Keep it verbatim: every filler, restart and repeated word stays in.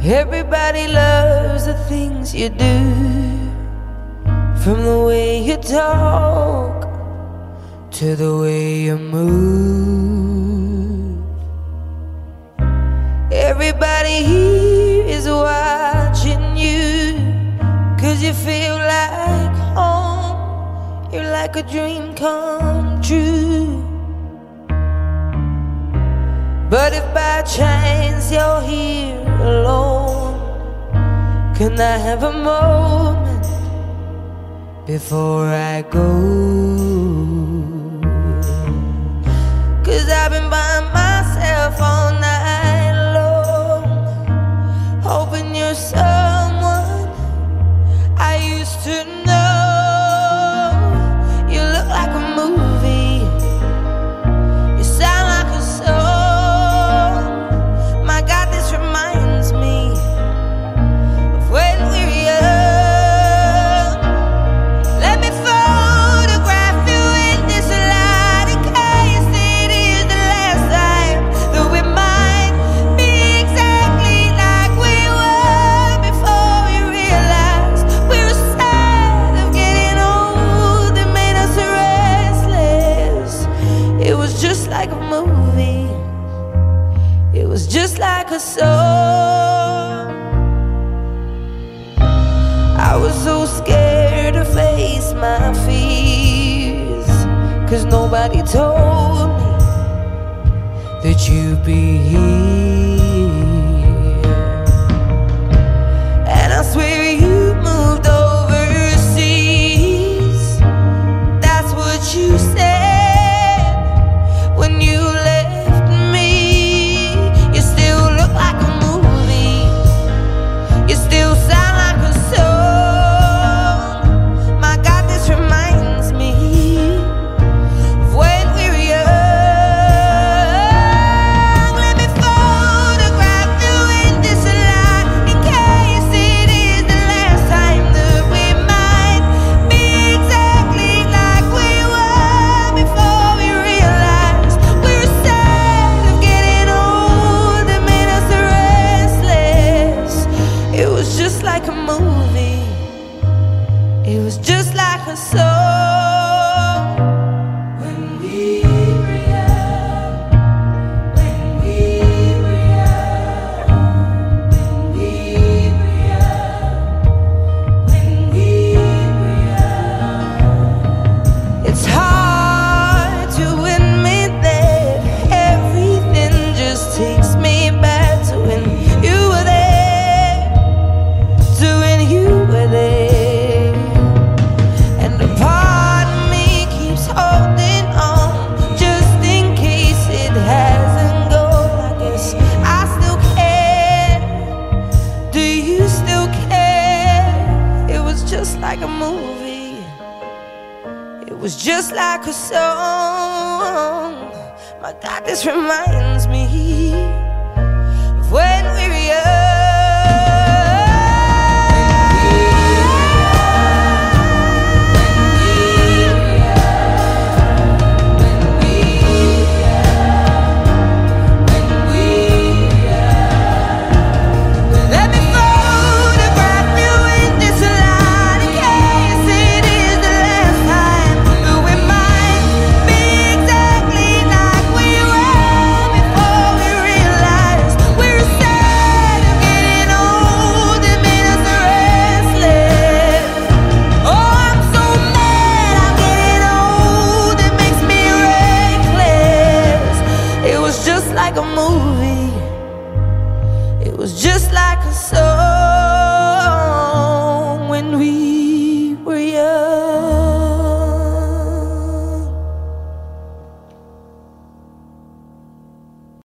Everybody loves the things you do, from the way you talk to the way you move. Everybody here is watching you, 'cause you feel like home. You're like a dream come true. But if by chance you're here alone, can I have a moment before I go? 'Cause I've been by myself all night long, hoping you're someone I used to know. You look like a movie, you sound like a song. My God, this reminds me of when we were young. Let me photograph you in this light, in case it is the last time that we might be exactly like we were before we realized we were sad of getting old. That made us restless. It was just like a movie, it was just like a song. I was so scared to face my fears, 'cause nobody told me that you'd be here. And I swear you moved overseas. That's what you said when you left me. You still look like a movie, you still sound like a song. My God, this reminds me of when we were young. Let me photograph you in this light, in case it is the last time that we might be exactly like we were before we realized we were sad of getting old. That made us restless. It was just like a movie, it was just like a song. When we were young, when we were young, when we were young, when we were young. It's hard to admit that everything just takes me back to when you were there, to when you were there. And a part of me keeps holding on, just in case it hasn't gone. I guess I still care. Do you still care? It was just like a movie, it was just like a song. My God, this reminds me of when we were young. Let me photograph you in this light, in case it is the last time that we might be exactly like we were before we realized we were sad of getting old. That made us restless. Oh, I'm so mad I'm getting old, it makes me reckless. It was just like a movie, it was just like a song.